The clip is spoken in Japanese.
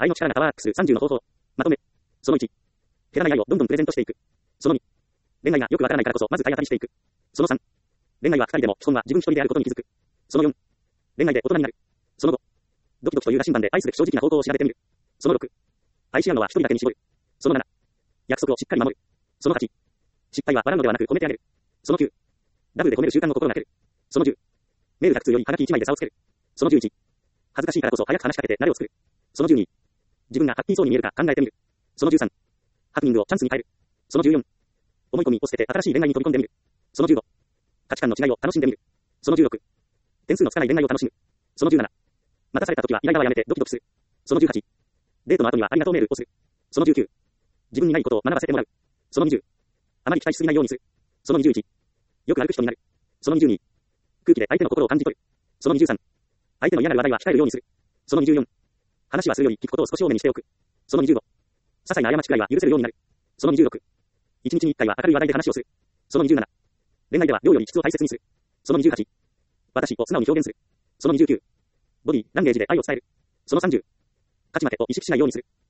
愛の力がパワーアップする30の方法。まとめ。その1。減らない愛をどんどんプレゼントしていく。その2。恋愛がよくわからないからこそ、まず体当たりしていく。その3。恋愛は2人でも、基本は自分一人であることに気づく。その4。恋愛で大人になる。その5。ドキドキという羅針盤で愛すべき正直な方向を調べてみる。その6。愛し合うのは一人だけに絞る。その7。約束をしっかり守る。その8。失敗は笑うのではなく褒めてあげる。その9。ラブで褒める習慣を心がける。その10。メール100通よりハガキ1枚で差をつける。その11。恥ずかしいからこそ早く話しかけて慣れを作る。その12。自分がハッピーそうに見えるか考えてみる。その13。ハプニングをチャンスに変える。その14。思い込みを捨てて新しい恋愛に飛び込んでみる。その15。価値観の違いを楽しんでみる。その16。点数のつかない恋愛を楽しむ。その17。待たされた時はイライラはやめてドキドキする。その18。デートの後にはありがとうメールをする。その19。自分にないことを学ばせてもらう。その20。あまり期待しすぎないようにする。その21。よく歩く人になる。その22。空気で相手の心を感じ取る。その23。相手の嫌なる話題は控えるようにする。その24。話はするより聞くことを少し多めにしておく。その25。些細な過ちくらいは許せるようになる。その26。1日に1回は明るい話題で話をする。その27。恋愛では量より質を大切にする。その28。私を素直に表現する。その29。ボディ、ランゲージで愛を伝える。その30。勝ち負けを意識しないようにする。